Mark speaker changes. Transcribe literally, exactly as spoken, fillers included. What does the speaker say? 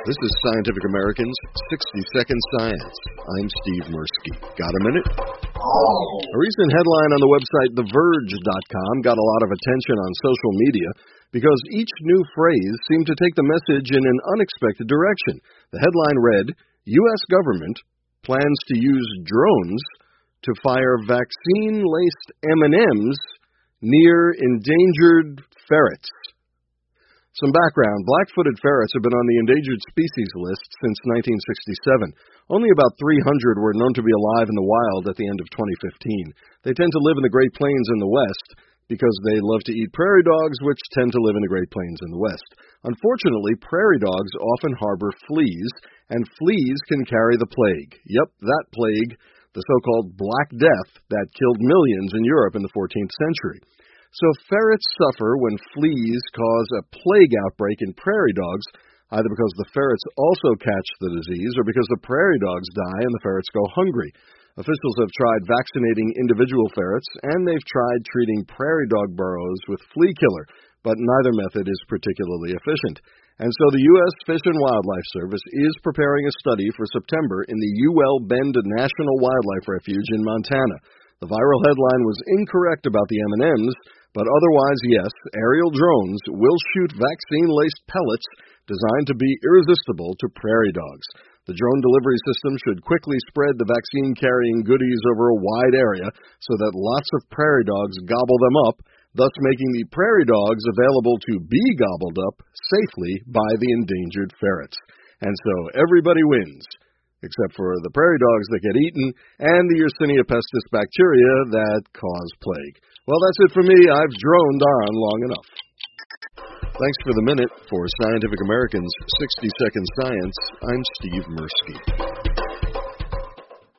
Speaker 1: This is Scientific American's sixty second Science. I'm Steve Mirsky. Got a minute? A recent headline on the website the verge dot com got a lot of attention on social media because each new phrase seemed to take the message in an unexpected direction. The headline read, U S government plans to use drones to fire vaccine-laced M and M's near endangered ferrets. Some background. Black-footed ferrets have been on the endangered species list since nineteen sixty-seven. Only about three hundred were known to be alive in the wild at the end of twenty fifteen. They tend to live in the Great Plains in the west because they love to eat prairie dogs, which tend to live in the Great Plains in the west. Unfortunately, prairie dogs often harbor fleas, and fleas can carry the plague. Yep, that plague, the so-called Black Death that killed millions in Europe in the fourteenth century. So ferrets suffer when fleas cause a plague outbreak in prairie dogs, either because the ferrets also catch the disease or because the prairie dogs die and the ferrets go hungry. Officials have tried vaccinating individual ferrets, and they've tried treating prairie dog burrows with flea killer, but neither method is particularly efficient. And so the U S Fish and Wildlife Service is preparing a study for September in the Ewell Bend National Wildlife Refuge in Montana. The viral headline was incorrect about the M and M's, but otherwise, yes, aerial drones will shoot vaccine-laced pellets designed to be irresistible to prairie dogs. The drone delivery system should quickly spread the vaccine-carrying goodies over a wide area so that lots of prairie dogs gobble them up, thus making the prairie dogs available to be gobbled up safely by the endangered ferrets. And so everybody wins, except for the prairie dogs that get eaten and the Yersinia pestis bacteria that cause plague. Well, that's it for me. I've droned on long enough. Thanks for the minute. For Scientific American's sixty second Science, I'm Steve Mirsky.